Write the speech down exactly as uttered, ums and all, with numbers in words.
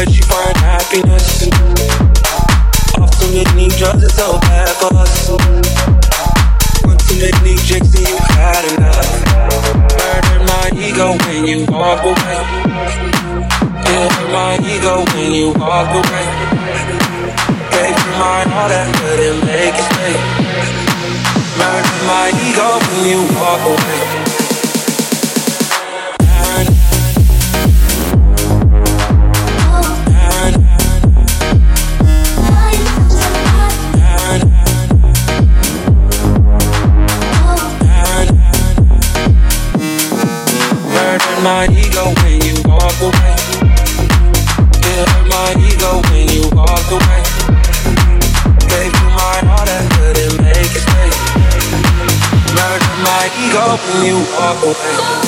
where she find happiness. Off too many drugs, it's so bad for us. One too many drinks and you had enough. Murder my ego when you walk away. Yeah, hurt my ego when you walk away. Gave you mine, all that couldn't make it stay. Murder my ego when you walk away. My ego when you walk away. Yeah, hurt my ego when you walk away. Gave you mine, all that couldn't make it stay. Murder my ego when you walk away.